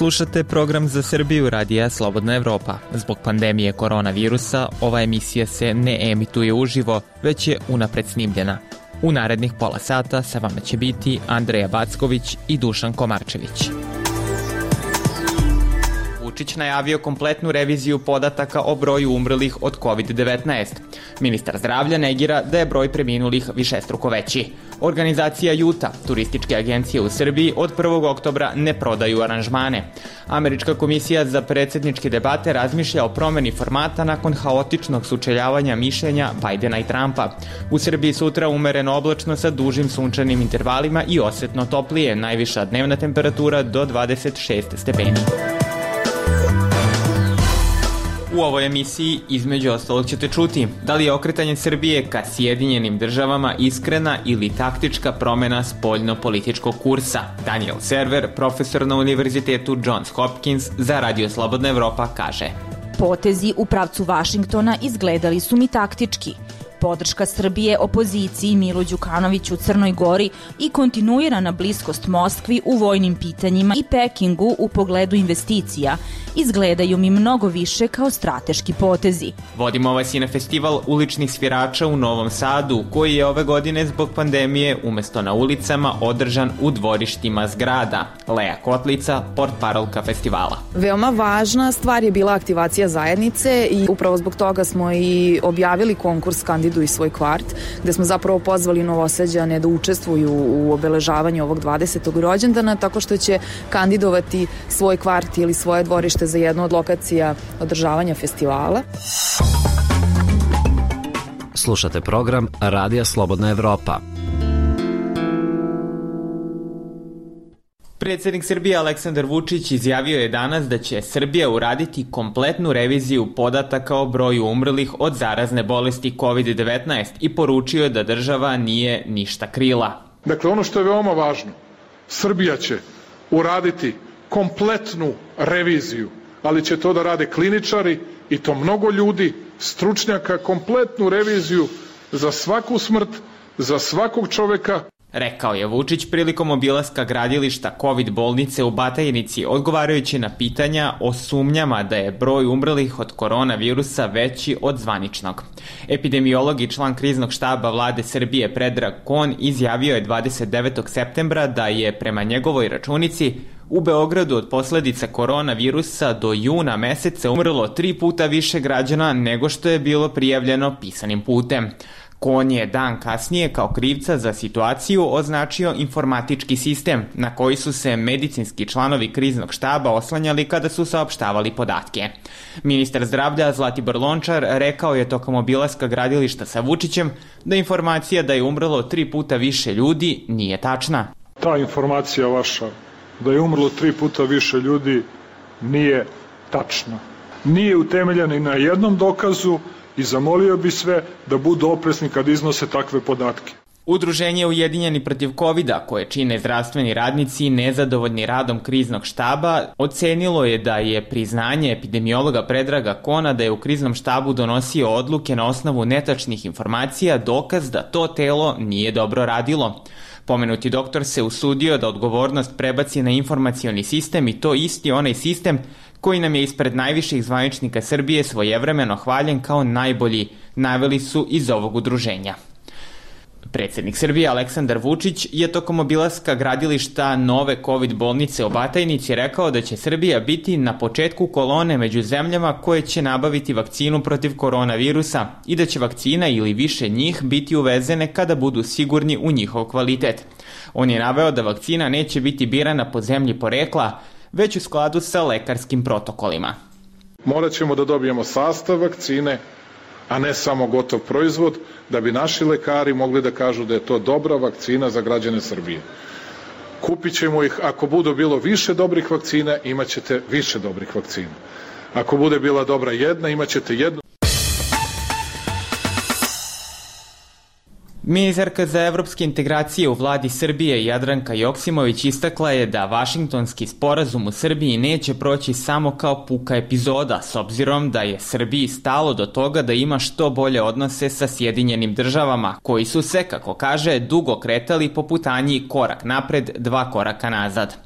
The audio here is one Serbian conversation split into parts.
Slušate program za Srbiju radija Slobodna Evropa. Zbog pandemije koronavirusa ova emisija se ne emituje uživo, već je unapred snimljena. U narednih pola sata sa vama će biti Andreja Backović i Dušan Komarčević. Vučić najavio kompletnu reviziju podataka o broju umrlih od COVID-19. Ministar zdravlja negira da je broj preminulih višestruko veći. Organizacija Juta, turističke agencije u Srbiji, od 1. oktobra ne prodaju aranžmane. Američka komisija za predsjedničke debate razmišlja o promeni formata nakon haotičnog sučeljavanja mišljenja Bajdena i Trumpa. U Srbiji sutra umereno oblačno sa dužim sunčanim intervalima i osetno toplije, najviša dnevna temperatura do 26 stepeni. U ovoj emisiji između ostalog ćete čuti da li je okretanje Srbije ka Sjedinjenim državama iskrena ili taktička promena spoljno-političkog kursa. Daniel Server, profesor na Univerzitetu Johns Hopkins za Radio Slobodna Evropa, kaže: Potezi u pravcu Vašingtona izgledali su mi taktički. Podrška Srbije opoziciji Milu Đukanoviću u Crnoj Gori i kontinuirana bliskost Moskvi u vojnim pitanjima i Pekingu u pogledu investicija izgledaju mi mnogo više kao strateški potezi. Vodimo vas i na festival uličnih svirača u Novom Sadu, koji je ove godine zbog pandemije umesto na ulicama održan u dvorištima zgrada. Lea Kotlica, portparolka festivala. Veoma važna stvar je bila aktivacija zajednice i upravo zbog toga smo i objavili konkurs Kandiduj svoj kvart, gde smo zapravo pozvali Novosađane da učestvuju u obeležavanju ovog 20. rođendana tako što će kandidovati svoj kvart ili svoje dvorište za jednu od lokacija održavanja festivala. Slušate program Radija Slobodna Evropa. Predsjednik Srbije Aleksandar Vučić izjavio je danas da će Srbija uraditi kompletnu reviziju podataka o broju umrlih od zarazne bolesti COVID-19 i poručio da država nije ništa krila. Dakle, ono što je veoma važno, Srbija će uraditi kompletnu reviziju, ali će to da rade kliničari i to mnogo ljudi, stručnjaka, kompletnu reviziju za svaku smrt, za svakog čoveka. Rekao je Vučić prilikom obilaska gradilišta COVID bolnice u Batajnici, odgovarajući na pitanja o sumnjama da je broj umrlih od koronavirusa veći od zvaničnog. Epidemiolog i član kriznog štaba vlade Srbije Predrag Kon izjavio je 29. septembra da je prema njegovoj računici u Beogradu od posledica koronavirusa do juna meseca umrlo 3 puta više građana nego što je bilo prijavljeno pisanim putem. Kon je dan kasnije kao krivca za situaciju označio informatički sistem na koji su se medicinski članovi kriznog štaba oslanjali kada su saopštavali podatke. Ministar zdravlja Zlatibor Lončar rekao je tokom obilaska gradilišta sa Vučićem da informacija da je umrlo 3 puta više ljudi nije tačna. Ta informacija vaša da je umrlo 3 puta više ljudi nije tačna. Nije utemeljena i na jednom dokazu i zamolio bi sve da budu oprezni kad iznose takve podatke. Udruženje Ujedinjeni protiv COVID-a, koje čine zdravstveni radnici nezadovoljni radom kriznog štaba, ocenilo je da je priznanje epidemiologa Predraga Kona da je u kriznom štabu donosio odluke na osnovu netačnih informacija dokaz da to telo nije dobro radilo. Pomenuti doktor se usudio da odgovornost prebaci na informacioni sistem i to isti onaj sistem koji nam je ispred najviših zvaničnika Srbije svojevremeno hvaljen kao najbolji, naveli su iz ovog udruženja. Predsjednik Srbije Aleksandar Vučić je tokom obilaska gradilišta nove COVID bolnice u Batajnici rekao da će Srbija biti na početku kolone među zemljama koje će nabaviti vakcinu protiv koronavirusa i da će vakcina ili više njih biti uvezene kada budu sigurni u njihov kvalitet. On je naveo da vakcina neće biti birana po zemlji porekla, već u skladu sa lekarskim protokolima. Morat ćemo da dobijemo sastav vakcine, a ne samo gotov proizvod, da bi naši lekari mogli da kažu da je to dobra vakcina za građane Srbije. Kupit ćemo ih, ako bude bilo više dobrih vakcina, imat ćete više dobrih vakcina. Ako bude bila dobra jedna, imat ćete jednu. Ministarka za evropske integracije u vladi Srbije Jadranka Joksimović istakla je da Vašingtonski sporazum u Srbiji neće proći samo kao puka epizoda, s obzirom da je Srbiji stalo do toga da ima što bolje odnose sa Sjedinjenim državama, koji su se, kako kaže, dugo kretali po putanji korak napred, 2 koraka nazad.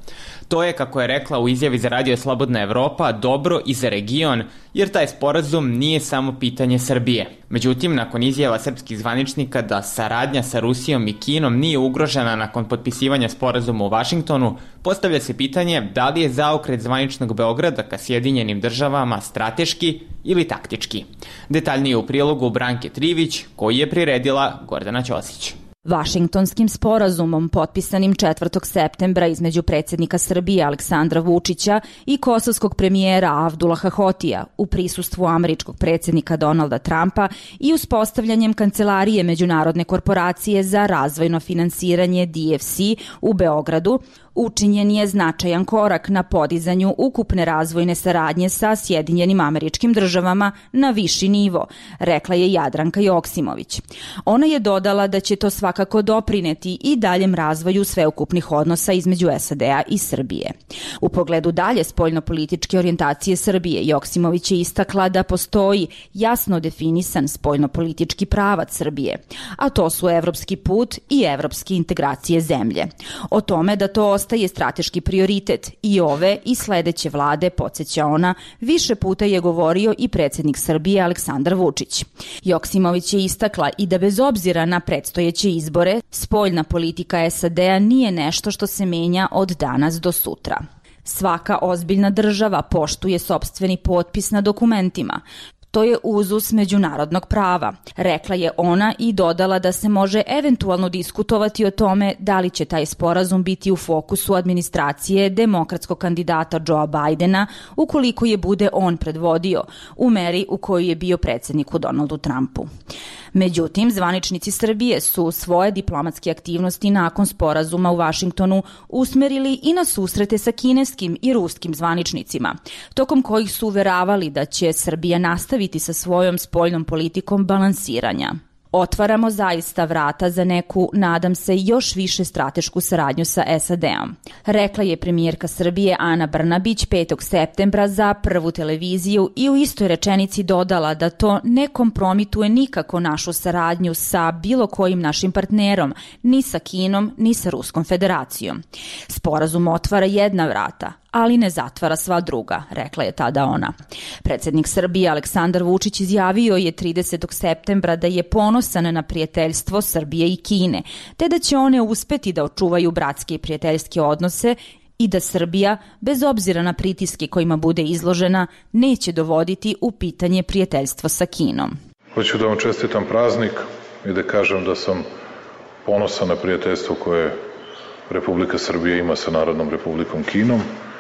To je, kako je rekla u izjavi za Radio Slobodna Evropa, dobro i za region, jer taj sporazum nije samo pitanje Srbije. Međutim, nakon izjava srpskih zvaničnika da saradnja sa Rusijom i Kinom nije ugrožena nakon potpisivanja sporazuma u Vašingtonu, postavlja se pitanje da li je zaokret zvaničnog Beograda ka Sjedinjenim državama strateški ili taktički. Detaljnije u prilogu Branke Trivić, koji je priredila Gordana Ćosić. Vašingtonskim sporazumom potpisanim 4. septembra između predsjednika Srbije Aleksandra Vučića i kosovskog premijera Avdulaha Hotija u prisustvu američkog predsjednika Donalda Trumpa i uspostavljanjem Kancelarije Međunarodne korporacije za razvojno finansiranje DFC u Beogradu, učinjen je značajan korak na podizanju ukupne razvojne saradnje sa Sjedinjenim Američkim Državama na viši nivo, rekla je Jadranka Joksimović. Ona je dodala da će to svakako doprineti i daljem razvoju sveukupnih odnosa između SAD-a i Srbije. U pogledu dalje spoljnopolitičke orijentacije Srbije, Joksimović je istakla da postoji jasno definisan spoljnopolitički pravac Srbije, a to su evropski put i evropske integracije zemlje. O tome da to ostaje strateški prioritet i ove i sledeće vlade, podsjeća ona, više puta je govorio i predsjednik Srbije Aleksandar Vučić. Joksimović je istakla i da bez obzira na predstojeće izbore, spoljna politika SAD-a nije nešto što se menja od danas do sutra. Svaka ozbiljna država poštuje sopstveni potpis na dokumentima. To je uzus međunarodnog prava, rekla je ona i dodala da se može eventualno diskutovati o tome da li će taj sporazum biti u fokusu administracije demokratskog kandidata Joea Bidena ukoliko je bude on predvodio, u meri u kojoj je bio predsjedniku Donaldu Trumpu. Međutim, zvaničnici Srbije su svoje diplomatske aktivnosti nakon sporazuma u Vašingtonu usmerili i na susrete sa kineskim i ruskim zvaničnicima, tokom kojih su uveravali da će Srbija nastaviti sa svojom spoljnom politikom balansiranja. Otvaramo zaista vrata za neku, nadam se, još više stratešku saradnju sa SAD-om, rekla je premijerka Srbije Ana Brnabić 5. septembra za Prvu televiziju i u istoj rečenici dodala da to ne kompromituje nikako našu saradnju sa bilo kojim našim partnerom, ni sa Kinom, ni sa Ruskom federacijom. Sporazum otvara jedna vrata, ali ne zatvara sva druga, rekla je tada ona. Predsjednik Srbije Aleksandar Vučić izjavio je 30. septembra da je ponosan na prijateljstvo Srbije i Kine, te da će one uspeti da očuvaju bratske i prijateljske odnose i da Srbija, bez obzira na pritiske kojima bude izložena, neće dovoditi u pitanje prijateljstvo sa Kinom. Hoću da vam čestitam praznik i da kažem da sam ponosan na prijateljstvo koje Republika Srbija ima sa Narodnom Republikom Kinom.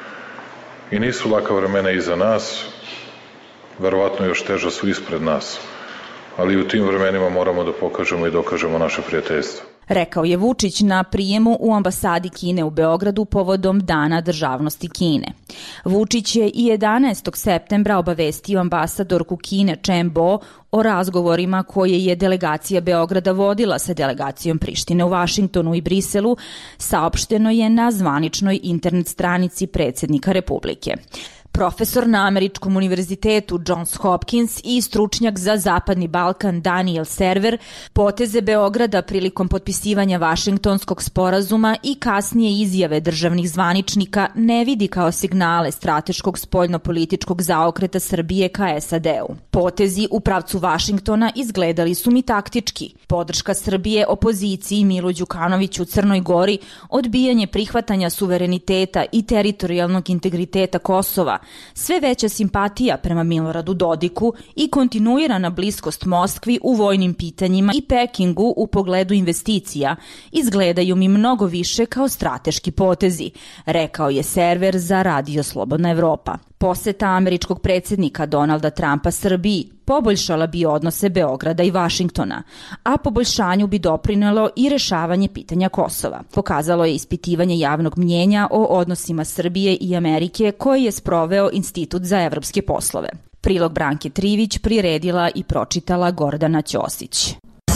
I nisu laka vremena iza nas, verovatno još teža su ispred nas, ali u tim vremenima moramo da pokažemo i dokažemo naše prijateljstvo. Rekao je Vučić na prijemu u ambasadi Kine u Beogradu povodom Dana državnosti Kine. Vučić je i 11. septembra obavestio ambasadorku Kine Chen Bo o razgovorima koje je delegacija Beograda vodila sa delegacijom Prištine u Vašingtonu i Briselu, saopšteno je na zvaničnoj internet stranici predsjednika Republike. Profesor na Američkom univerzitetu Johns Hopkins i stručnjak za Zapadni Balkan Daniel Server poteze Beograda prilikom potpisivanja Vašingtonskog sporazuma i kasnije izjave državnih zvaničnika ne vidi kao signale strateškog spoljnopolitičkog zaokreta Srbije ka SAD-u. Potezi u pravcu Vašingtona izgledali su mi taktički. Podrška Srbije opoziciji Milu Đukanoviću u Crnoj Gori, odbijanje prihvatanja suvereniteta i teritorijalnog integriteta Kosova, sve veća simpatija prema Miloradu Dodiku i kontinuirana bliskost Moskvi u vojnim pitanjima i Pekingu u pogledu investicija izgledaju mi mnogo više kao strateški potezi, rekao je Server za Radio Slobodna Evropa. Poseta američkog predsjednika Donalda Trumpa Srbiji poboljšala bi odnose Beograda i Vašingtona, a poboljšanju bi doprinelo i rešavanje pitanja Kosova. Pokazalo je ispitivanje javnog mnjenja o odnosima Srbije i Amerike koje je sproveo Institut za evropske poslove. Prilog Branke Trivić priredila i pročitala Gordana Ćosić.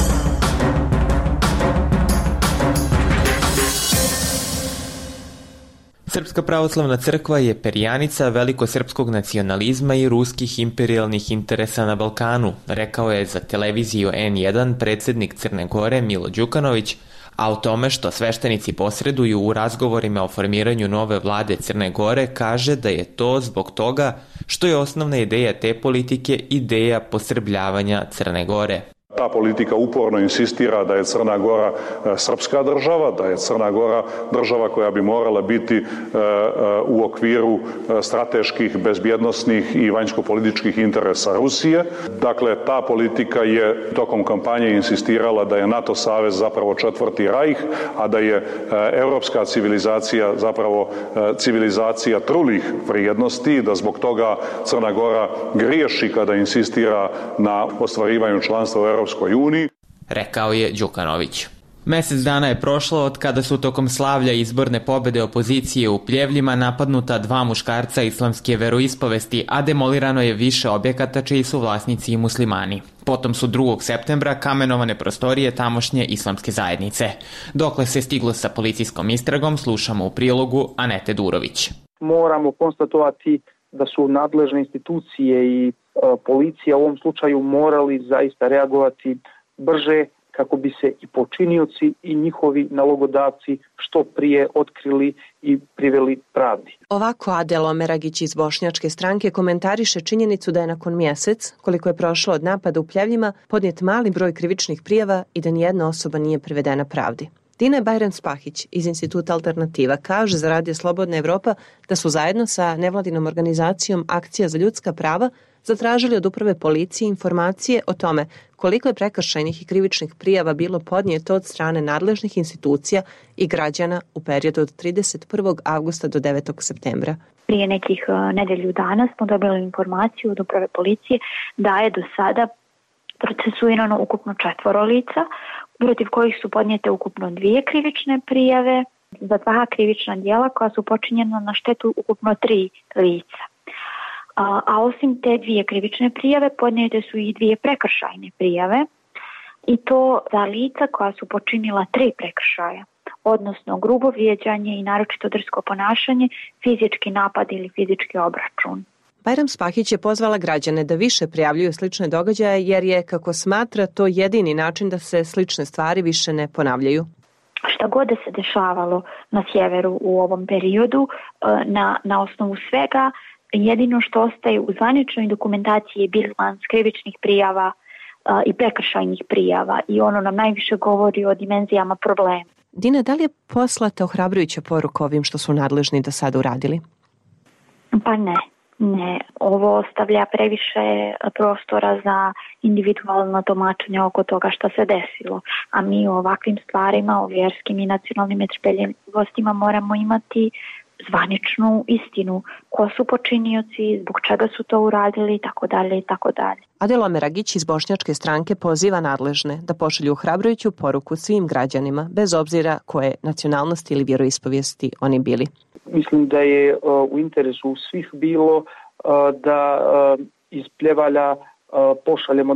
Srpska pravoslavna crkva je perjanica velikosrpskog nacionalizma i ruskih imperijalnih interesa na Balkanu, rekao je za televiziju N1 predsjednik Crne Gore Milo Đukanović, A o tome što sveštenici posreduju u razgovorima o formiranju nove vlade Crne Gore kaže da je to zbog toga što je osnovna ideja te politike ideja posrbljavanja Crne Gore. Ta politika uporno insistira da je Crna Gora srpska država, da je Crna Gora država koja bi morala biti u okviru strateških, bezbjednosnih i vanjskopolitičkih interesa Rusije. Dakle, ta politika je tokom kampanje insistirala da je NATO savez zapravo četvrti rajh, a da je evropska civilizacija zapravo civilizacija trulih vrijednosti, da zbog toga Crna Gora griješi kada insistira na ostvarivanju članstva u Europskoj uniji, rekao je Đukanović. Mesec dana je prošlo od kada su tokom slavlja izborne pobede opozicije u Pljevljima napadnuta 2 muškarca islamske veroispovesti, a demolirano je više objekata čiji su vlasnici i muslimani. Potom su 2. septembra kamenovane prostorije tamošnje islamske zajednice. Dokle se stiglo sa policijskom istragom, slušamo u prilogu Anete Durović. Moramo konstatovati da su nadležne institucije i policija u ovom slučaju morali zaista reagovati brže kako bi se i počinioci i njihovi nalogodavci što prije otkrili i priveli pravdi. Ovako Adel Omeragić iz Bošnjačke stranke komentariše činjenicu da je nakon mjesec, koliko je prošlo od napada u Pljevljima, podnijet mali broj krivičnih prijava i da nijedna osoba nije privedena pravdi. Dina Bajram-Spahić iz Instituta Alternativa kaže za Radio Slobodna Evropa da su zajedno sa nevladinom organizacijom Akcija za ljudska prava zatražili od uprave policije informacije o tome koliko je prekršajnih i krivičnih prijava bilo podnijeto od strane nadležnih institucija i građana u periodu od 31. avgusta do 9. septembra. Prije nekih nedelju dana smo dobili informaciju od uprave policije da je do sada procesuirano ukupno 4 lica, protiv kojih su podnijete ukupno 2 krivične prijave za 2 krivična djela koja su počinjena na štetu ukupno 3 lica. A osim te 2 krivične prijave podnijete su i 2 prekršajne prijave i to za lica koja su počinila 3 prekršaja, odnosno grubo vrijeđanje i naročito drsko ponašanje, fizički napad ili fizički obračun. Bajram-Spahić je pozvala građane da više prijavljuju slične događaje jer je, kako smatra, to jedini način da se slične stvari više ne ponavljaju. Šta god da se dešavalo na sjeveru u ovom periodu, na osnovu svega, jedino što ostaje u zvaničnoj dokumentaciji je bilans krivičnih prijava i prekršajnih prijava i ono nam najviše govori o dimenzijama problema. Dina, da li je poslata ohrabrujuća poruka ovim što su nadležni do sada uradili? Pa ne. Ovo ostavlja previše prostora za individualno tumačenje oko toga što se desilo. A mi o ovakvim stvarima, o vjerskim i nacionalnim netrpeljivosti moramo imati zvaničnu istinu. Ko su počinioci, zbog čega su to uradili, tako dalje i tako dalje. Adel Omeragić iz Bošnjačke stranke poziva nadležne da pošalju ohrabrujuću poruku svim građanima, bez obzira koje nacionalnosti ili vjeroispovijesti oni bili. Mislim da je u interesu svih bilo da iz Pljevalja pošaljemo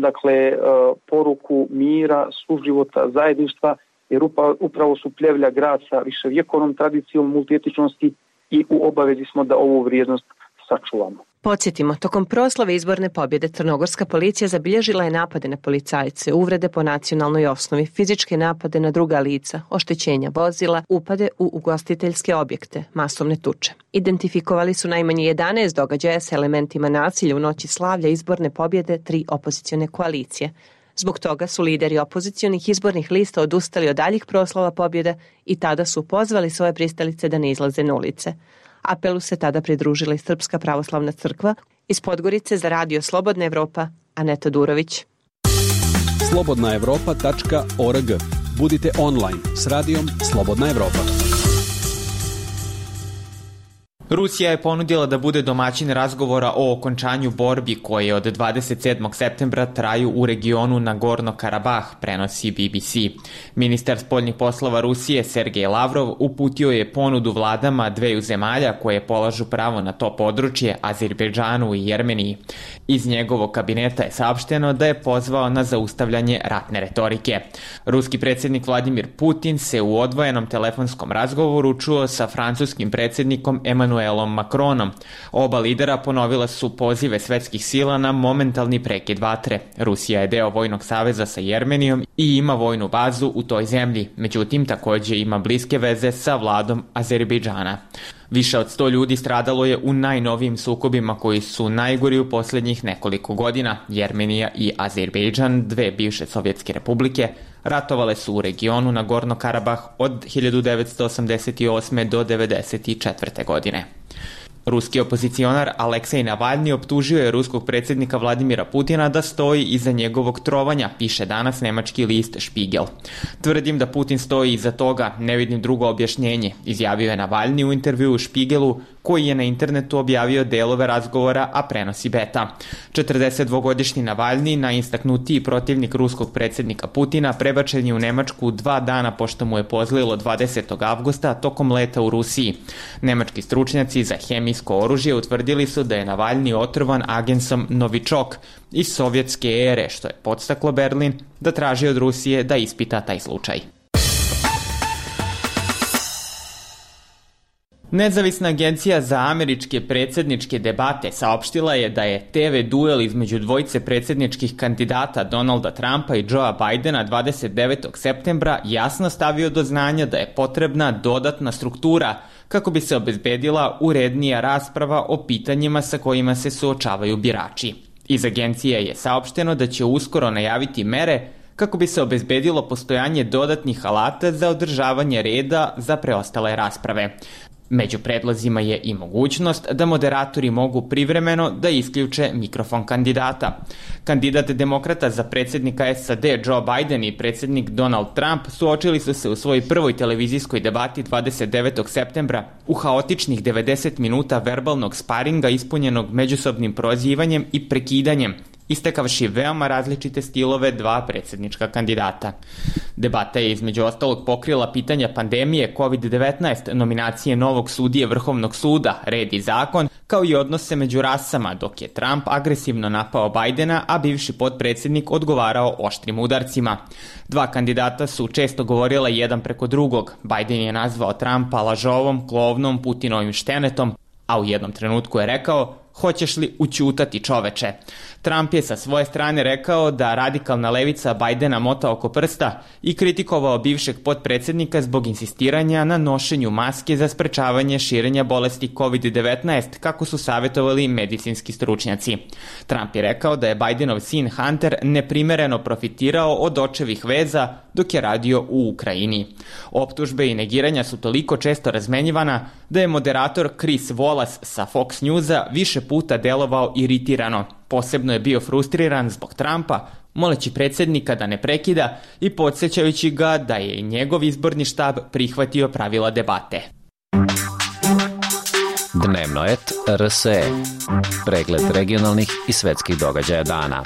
poruku mira, suživota, zajedništva, jer upravo su Pljevlja grad sa viševjekovnom tradicijom multietičnosti i u obavezi smo da ovu vrijednost sačuvamo. Podsjetimo, tokom proslave izborne pobjede crnogorska policija zabilježila je napade na policajce, uvrede po nacionalnoj osnovi, fizičke napade na druga lica, oštećenja vozila, upade u ugostiteljske objekte, masovne tuče. Identifikovali su najmanje 11 događaja s elementima nasilja u noći slavlja izborne pobjede 3 opozicione koalicije. Zbog toga su lideri opozicionih izbornih lista odustali od daljih proslava pobjede i tada su pozvali svoje pristalice da ne izlaze na ulice. Apelu se tada pridružila i Srpska pravoslavna crkva. Iz Podgorice za Radio Slobodna Evropa, Aneta Durović. slobodnaevropa.org. Budite online s radijom Slobodna Evropa. Rusija je ponudila da bude domaćin razgovora o okončanju borbi koje od 27. septembra traju u regionu Nagorno-Karabah, prenosi BBC. Ministar spoljnih poslova Rusije Sergej Lavrov uputio je ponudu vladama 2 zemalja koje polažu pravo na to područje, Azerbejdžanu i Jermeniji. Iz njegovog kabineta je saopšteno da je pozvao na zaustavljanje ratne retorike. Ruski predsjednik Vladimir Putin se u odvojenom telefonskom razgovoru čuo sa francuskim predsjednikom Emmanuelom Macronom. Oba lidera ponovila su pozive svetskih sila na momentalni prekid vatre. Rusija je deo vojnog saveza sa Jermenijom i ima vojnu bazu u toj zemlji, međutim takođe ima bliske veze sa vladom Azerbejdžana. Više od 100 ljudi stradalo je u najnovijim sukobima koji su najgori u poslednjih nekoliko godina. Jermenija i Azerbejdžan, dve bivše sovjetske republike, ratovale su u regionu Nagorno-Karabah od 1988. do 1994. godine. Ruski opozicionar Aleksej Navalni optužio je ruskog predsjednika Vladimira Putina da stoji iza njegovog trovanja, piše danas nemački list Spiegel. Tvrdim da Putin stoji iza toga, ne vidim drugo objašnjenje, izjavio je Navalni u intervjuu u Spiegelu, koji je na internetu objavio delove razgovora, a prenosi Beta. 42-godišnji Navalni, najistaknutiji protivnik ruskog predsjednika Putina, prebačen je u Nemačku 2 dana pošto mu je pozlilo 20. avgusta tokom leta u Rusiji. Nemački stručnjaci za hemijsko oružje utvrdili su da je Navalni otrovan agensom Novičok iz sovjetske ere, što je podstaklo Berlin da traži od Rusije da ispita taj slučaj. Nezavisna agencija za američke predsjedničke debate saopštila je da je TV duel između dvojice predsjedničkih kandidata Donalda Trumpa i Joea Bidena 29. septembra jasno stavio do znanja da je potrebna dodatna struktura kako bi se obezbedila urednija rasprava o pitanjima sa kojima se suočavaju birači. Iz agencije je saopšteno da će uskoro najaviti mere kako bi se obezbedilo postojanje dodatnih alata za održavanje reda za preostale rasprave. Među predlozima je i mogućnost da moderatori mogu privremeno da isključe mikrofon kandidata. Kandidat demokrata za predsjednika SAD Joe Biden i predsjednik Donald Trump suočili su se u svojoj prvoj televizijskoj debati 29. septembra u haotičnih 90 minuta verbalnog sparinga ispunjenog međusobnim prozivanjem i prekidanjem, istakavši veoma različite stilove dva predsjednička kandidata. Debata je između ostalog pokrila pitanja pandemije COVID-19, nominacije novog sudije Vrhovnog suda, red i zakon, kao i odnose među rasama, dok je Trump agresivno napao Bidena, a bivši potpredsjednik odgovarao oštrim udarcima. Dva kandidata su često govorila jedan preko drugog. Biden je nazvao Trumpa lažovom, klovnom, Putinovim štenetom, a u jednom trenutku je rekao: "Hoćeš li ućutati, čoveče?" Trump je sa svoje strane rekao da radikalna levica Bidena mota oko prsta i kritikovao bivšeg potpredsjednika zbog insistiranja na nošenju maske za sprečavanje širenja bolesti COVID-19, kako su savjetovali medicinski stručnjaci. Trump je rekao da je Bidenov sin Hunter neprimereno profitirao od očevih veza dok je radio u Ukrajini. Optužbe i negiranja su toliko često razmenjivana da je moderator Chris Wallace sa Fox Newsa više puta delovao iritirano. Posebno je bio frustriran zbog Trumpa, moleći predsjednika da ne prekida i podsjećajući ga da je njegov izborni štab prihvatio pravila debate. Dnevno et RSE. Pregled regionalnih i svetskih događaja dana.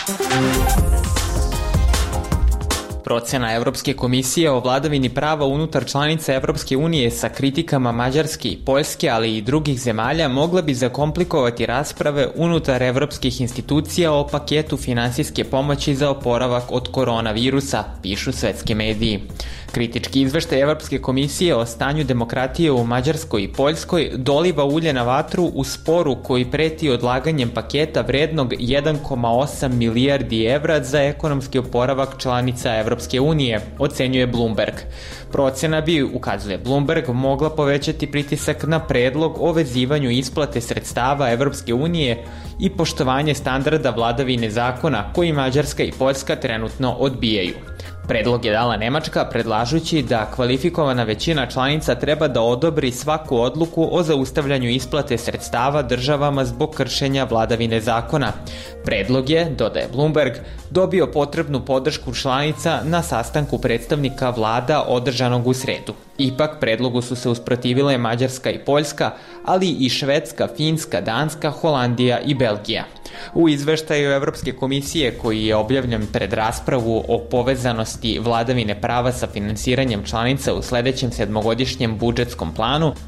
Procena Evropske komisije o vladavini prava unutar članica Evropske unije sa kritikama Mađarske i Poljske, ali i drugih zemalja, mogla bi zakomplikovati rasprave unutar evropskih institucija o paketu finansijske pomoći za oporavak od koronavirusa, pišu svetski mediji. Kritički izveštaj Evropske komisije o stanju demokratije u Mađarskoj i Poljskoj doliva ulje na vatru u sporu koji preti odlaganjem paketa vrednog 1,8 milijardi evra za ekonomski oporavak članica Evropske unije, ocenjuje Bloomberg. Procena bi, ukazuje Bloomberg, mogla povećati pritisak na predlog o vezivanju isplate sredstava Evropske unije i poštovanje standarda vladavine zakona koji Mađarska i Poljska trenutno odbijaju. Predlog je dala Nemačka, predlažući da kvalifikovana većina članica treba da odobri svaku odluku o zaustavljanju isplate sredstava državama zbog kršenja vladavine zakona. Predlog je, dodaje Bloomberg, dobio potrebnu podršku članica na sastanku predstavnika vlada održanog u sredu. Ipak, predlogu su se usprotivile Mađarska i Poljska, ali i Švedska, Finska, Danska, Holandija i Belgija. U izveštaju Evropske komisije, koji je objavljen pred raspravu o povezanosti vladavine prava sa finansiranjem članica u sledećem sedmogodišnjem budžetskom planu,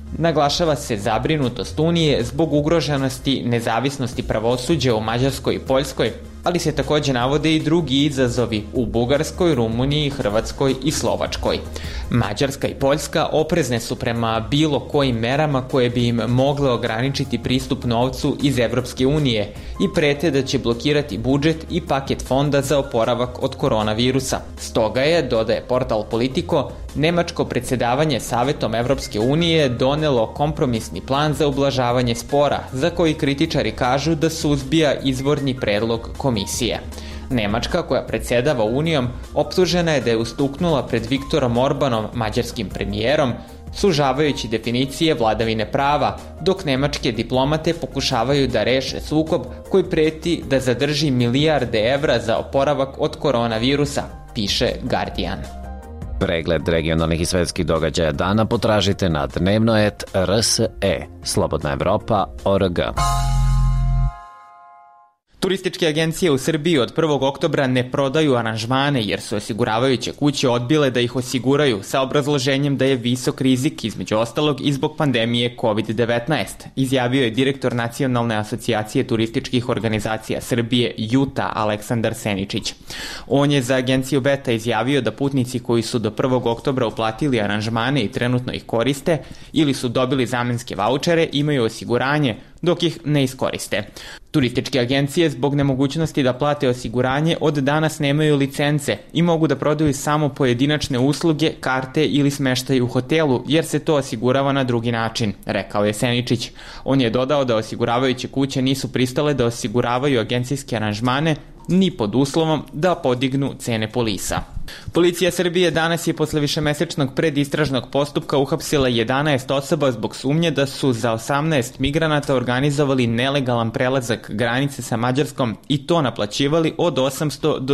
Naglašava se zabrinutost Unije zbog ugroženosti nezavisnosti pravosuđa u Mađarskoj i Poljskoj, ali se takođe navode i drugi izazovi u Bugarskoj, Rumuniji, Hrvatskoj i Slovačkoj. Mađarska i Poljska oprezne su prema bilo kojim merama koje bi im mogle ograničiti pristup novcu iz Evropske unije i prete da će blokirati budžet i paket fonda za oporavak od koronavirusa. Stoga je, dodaje portal Politico, nemačko predsjedavanje Savetom Evropske unije donelo kompromisni plan za ublažavanje spora, za koji kritičari kažu da suzbija izvorni predlog komisije. Nemačka, koja predsjedava Unijom, optužena je da je ustuknula pred Viktorom Orbanom, mađarskim premijerom, sužavajući definicije vladavine prava, dok nemačke diplomate pokušavaju da reše sukob koji preti da zadrži milijarde evra za oporavak od koronavirusa, piše Guardian. Pregled regionalnih i svetskih događaja dana potražite na dnevnoet.rse, slobodnaevropa.org. Turističke agencije u Srbiji od 1. oktobra ne prodaju aranžmane jer su osiguravajuće kuće odbile da ih osiguraju sa obrazloženjem da je visok rizik, između ostalog i zbog pandemije COVID-19, izjavio je direktor Nacionalne asocijacije turističkih organizacija Srbije JUTA Aleksandar Seničić. On je za agenciju Beta izjavio da putnici koji su do 1. oktobra uplatili aranžmane i trenutno ih koriste ili su dobili zamenske vaučere imaju osiguranje dok ih ne iskoriste. Turističke agencije zbog nemogućnosti da plate osiguranje od danas nemaju licence i mogu da prodaju samo pojedinačne usluge, karte ili smeštaj u hotelu jer se to osigurava na drugi način, rekao je Seničić. On je dodao da osiguravajuće kuće nisu pristale da osiguravaju agencijske aranžmane ni pod uslovom da podignu cene polisa. Policija Srbije danas je posle višemesečnog predistražnog postupka uhapsila 11 osoba zbog sumnje da su za 18 migranata organizovali nelegalan prelazak granice sa Mađarskom i to naplaćivali od 800 do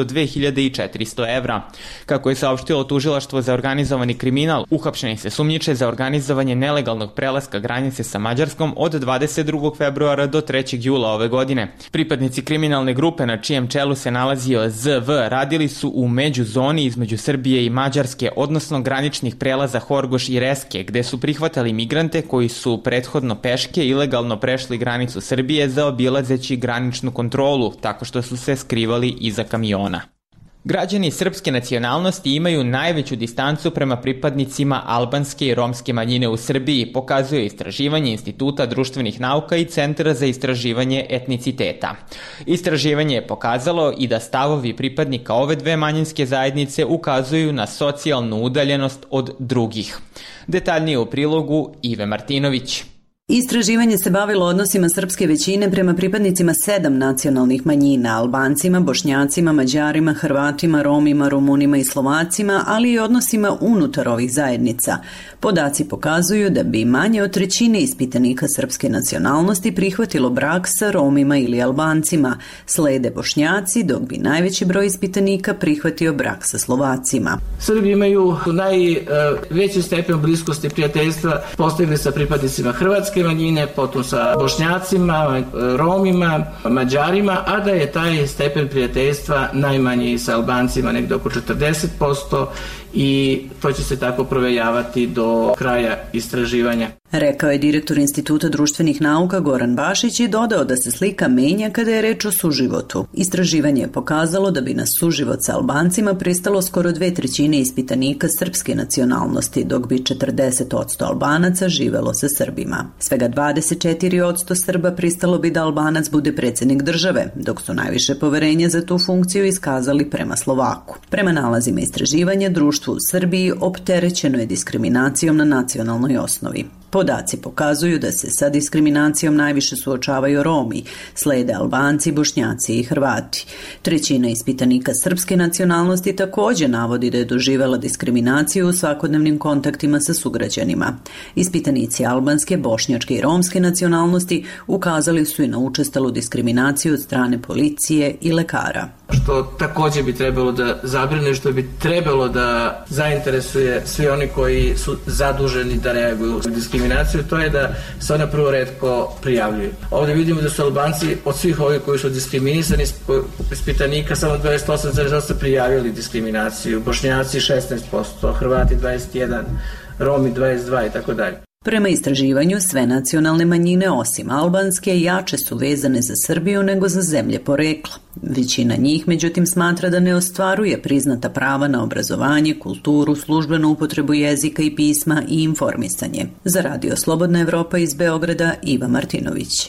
2400 evra. Kako je saopštilo tužilaštvo za organizovani kriminal, uhapšeni se sumnjiče za organizovanje nelegalnog prelaska granice sa Mađarskom od 22. februara do 3. jula ove godine. Pripadnici kriminalne grupe na čijem čelu se nalazio ZV radili su u međuzoni između Srbije i Mađarske, odnosno graničnih prelaza Horgoš i Reske, gde su prihvatali migrante koji su prethodno peške ilegalno prešli granicu Srbije zaobilazeći graničnu kontrolu, tako što su se skrivali iza kamiona. Građani srpske nacionalnosti imaju najveću distancu prema pripadnicima albanske i romske manjine u Srbiji, pokazuje istraživanje Instituta društvenih nauka i Centra za istraživanje etniciteta. Istraživanje je pokazalo i da stavovi pripadnika ove dve manjinske zajednice ukazuju na socijalnu udaljenost od drugih. Detaljnije u prilogu Ive Martinović. Istraživanje se bavilo odnosima srpske većine prema pripadnicima 7 nacionalnih manjina, Albancima, Bošnjacima, Mađarima, Hrvatima, Romima, Rumunima i Slovacima, ali i odnosima unutar ovih zajednica. Podaci pokazuju da bi manje od trećine ispitanika srpske nacionalnosti prihvatilo brak sa Romima ili Albancima, slede Bošnjaci, dok bi najveći broj ispitanika prihvatio brak sa Slovacima. Srbi imaju najveći stepen bliskosti prijateljstva postigli sa pripadnicima hrvatske manjine, potom sa Bošnjacima, Romima, Mađarima, a da je taj stepen prijateljstva najmanji sa Albancima, negde oko 40%, i to će se tako provejavati do kraja istraživanja. Rekao je direktor Instituta društvenih nauka Goran Bašić i dodao da se slika menja kada je reč o suživotu. Istraživanje je pokazalo da bi na suživot sa Albancima pristalo skoro 2/3 ispitanika srpske nacionalnosti, dok bi 40% Albanaca živelo sa Srbima. Svega 24% Srba pristalo bi da Albanac bude predsjednik države, dok su najviše poverenja za tu funkciju iskazali prema Slovaku. Prema nalazima istraživanja, društvo u Srbiji opterećeno je diskriminacijom na nacionalnoj osnovi. Podaci pokazuju da se sa diskriminacijom najviše suočavaju Romi, slede Albanci, Bošnjaci i Hrvati. Trećina ispitanika srpske nacionalnosti također navodi da je doživela diskriminaciju u svakodnevnim kontaktima sa sugrađanima. Ispitanici albanske, bošnjačke i romske nacionalnosti ukazali su i na učestalu diskriminaciju od strane policije i lekara. Što također bi trebalo da zabrine, što bi trebalo da zainteresuje svi oni koji su zaduženi da reaguju na diskriminaciju, to je da se ona prvo retko prijavljuju. Ovdje vidimo da su Albanci od svih ovih koji su diskriminisani ispitanika samo 28,8% prijavili diskriminaciju, Bošnjaci 16%, Hrvati 21%, Romi 22% i tako dalje. Prema istraživanju, sve nacionalne manjine osim albanske jače su vezane za Srbiju nego za zemlje porekla. Većina njih, međutim, smatra da ne ostvaruje priznata prava na obrazovanje, kulturu, službenu upotrebu jezika i pisma i informisanje. Za Radio Slobodna Evropa iz Beograda, Iva Martinović.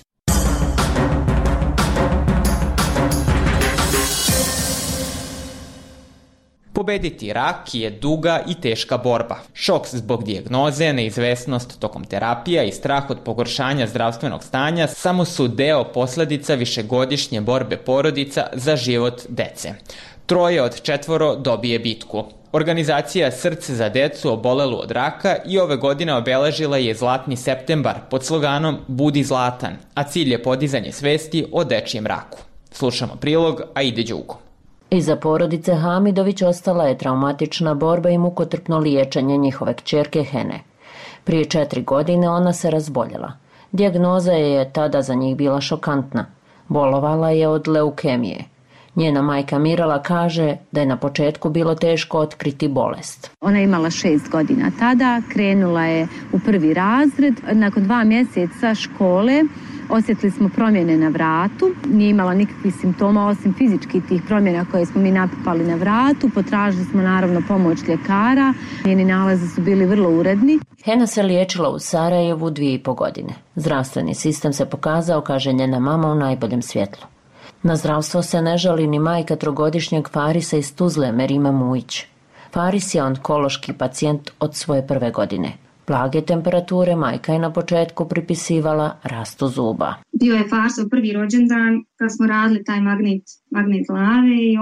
Pobediti rak je duga i teška borba. Šok zbog dijagnoze, neizvesnost tokom terapija i strah od pogoršanja zdravstvenog stanja samo su deo posledica višegodišnje borbe porodica za život dece. 3 od 4 dobije bitku. Organizacija Srce za decu obolelu od raka i ove godine obeležila je Zlatni septembar pod sloganom Budi zlatan, a cilj je podizanje svesti o dečijem raku. Slušamo prilog Aide Đugo. Iza porodice Hamidović ostala je traumatična borba i mukotrpno liječenje njihove kćerke Hene. Prije 4 godine ona se razboljela. Dijagnoza je tada za njih bila šokantna. Bolovala je od leukemije. Njena majka Mirala kaže da je na početku bilo teško otkriti bolest. Ona je imala 6 godina tada, krenula je u 1. razred. Nakon 2 mjeseca škole osjetili smo promjene na vratu, nije imala nikakvih simptoma osim fizičkih tih promjena koje smo mi napipali na vratu. Potražili smo naravno pomoć ljekara, njeni nalazi su bili vrlo uredni. Hena se liječila u Sarajevu 2,5 godine. Zdravstveni sistem se pokazao, kaže njena mama, u najboljem svjetlu. Na zdravstvo se ne žali ni majka 3-godišnjeg Farisa iz Tuzle, Merima Mujić. Faris je onkološki pacijent od svoje 1. godine. Blage temperature majka je na početku pripisivala rastu zuba. Bio je Farsov prvi rođendan kad smo radili taj magnet lave i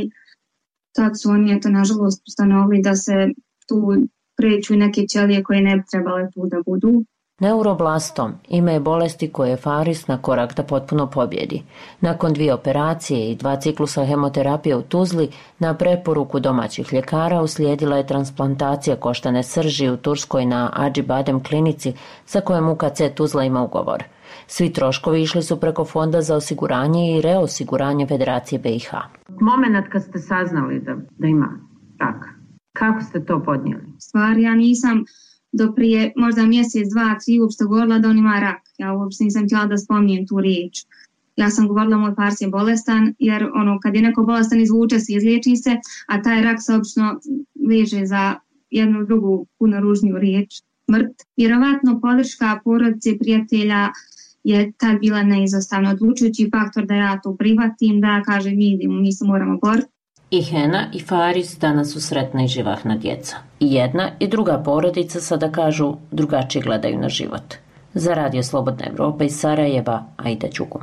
tad su oni nažalost ustanovili da se tu preću neke ćelije koje ne bi trebale tu da budu. Neuroblastom ime je bolesti koje je Faris na korak da potpuno pobjedi. Nakon 2 operacije i 2 ciklusa hemoterapije u Tuzli, na preporuku domaćih ljekara uslijedila je transplantacija koštane srži u Turskoj na Acibadem klinici sa kojom UKC Tuzla ima ugovor. Svi troškovi išli su preko Fonda za osiguranje i reosiguranje Federacije BiH. Moment kad ste saznali da ima rak, kako ste to podnijeli? Stvar, ja nisam do prije možda mjesec, 2, 3 uopšte govorila da on ima rak. Ja uopšte nisam htjela da spominjem tu riječ. Ja sam govorila moj Fars je bolestan, jer kad je neko bolestan izvuče se, izliječi se, a taj rak se obično veže za jednu drugu puno ružniju riječ, smrt. Vjerovatno podrška porodice i prijatelja je tad bila neizostavno odlučujući faktor da ja to prihvatim, da kažem mi se moramo boriti. I Hena i Faris danas su sretna i živahna djeca. I jedna i druga porodica sada kažu drugačije gledaju na život. Za Radio Slobodna Evropa iz Sarajeva, Aida Đugo.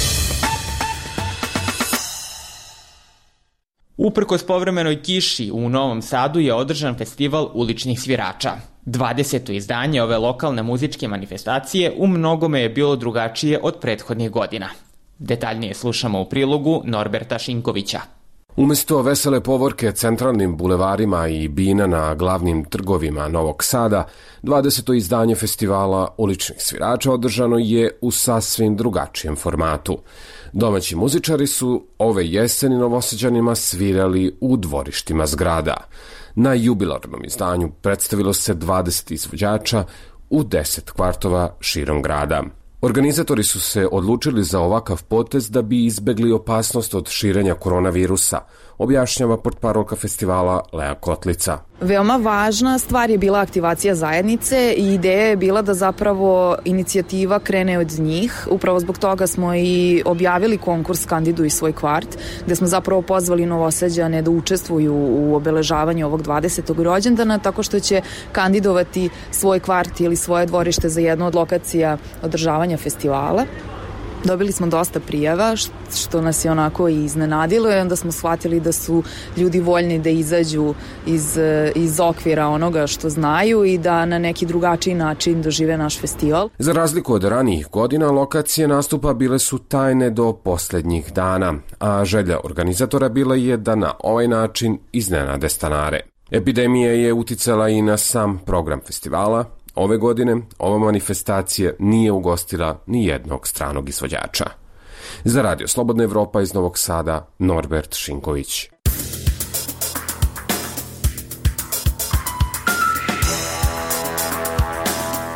Uprkos povremenoj kiši u Novom Sadu je održan festival uličnih svirača. 20. izdanje ove lokalne muzičke manifestacije u mnogome je bilo drugačije od prethodnih godina. Detaljnije slušamo u prilogu Norberta Šinkovića. Umesto vesele povorke centralnim bulevarima i bina na glavnim trgovima Novog Sada, 20. izdanje festivala uličnih svirača održano je u sasvim drugačijem formatu. Domaći muzičari su ove jeseni Novosađanima svirali u dvorištima zgrada. Na jubilarnom izdanju predstavilo se 20 izvođača u 10 kvartova širom grada. Organizatori su se odlučili za ovakav potez da bi izbegli opasnost od širenja koronavirusa, objašnjava portparolka festivala Lea Kotlica. Veoma važna stvar je bila aktivacija zajednice i ideja je bila da zapravo inicijativa krene od njih. Upravo zbog toga smo i objavili konkurs Kandiduj svoj kvart, gde smo zapravo pozvali Novosađane da učestvuju u obeležavanju ovog 20. rođendana tako što će kandidovati svoj kvart ili svoje dvorište za jednu od lokacija održavanja festivala. Dobili smo dosta prijava, što nas je onako i iznenadilo i onda smo shvatili da su ljudi voljni da izađu iz okvira onoga što znaju i da na neki drugačiji način dožive naš festival. Za razliku od ranijih godina, lokacije nastupa bile su tajne do posljednjih dana, a želja organizatora bila je da na ovaj način iznenade stanare. Epidemija je uticala i na sam program festivala. Ove godine ova manifestacija nije ugostila ni jednog stranog izvođača. Za Radio Slobodna Evropa iz Novog Sada, Norbert Šinković.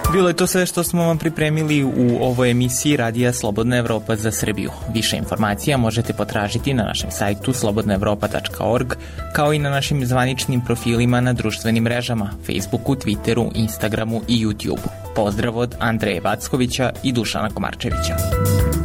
Bilo je to sve što smo vam pripremili u ovoj emisiji Radija Slobodna Evropa za Srbiju. Više informacija možete potražiti na našem sajtu slobodnaevropa.org, kao i na našim zvaničnim profilima na društvenim mrežama, Facebooku, Twitteru, Instagramu i YouTubeu. Pozdrav od Andreja Vackovića i Dušana Komarčevića.